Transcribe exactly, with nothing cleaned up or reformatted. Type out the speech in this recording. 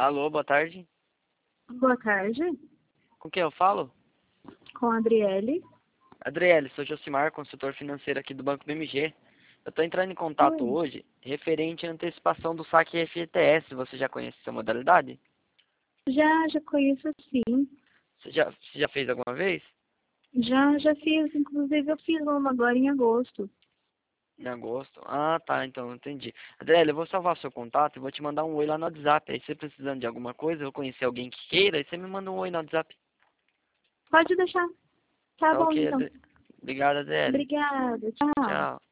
Alô, boa tarde. Boa tarde, Com quem eu falo? com a Adriele. Adriele, sou Josimar, consultor financeiro aqui do Banco B M G. Eu estou entrando em contato Oi. hoje referente à antecipação do saque F G T S. Você já conhece essa modalidade? Já, já conheço sim. Você já, você já fez alguma vez? Já, já fiz, inclusive eu fiz uma agora em agosto. Em agosto? Ah, tá, então entendi. Adriele, eu vou salvar seu contato e vou te mandar um oi lá no WhatsApp. Aí você precisando de alguma coisa, eu conhecer alguém que queira, aí você me manda um oi no WhatsApp. Pode deixar. Tá Tá bom ok, então. Adri... Obrigado, Adriele. Obrigada. Tchau. Tchau.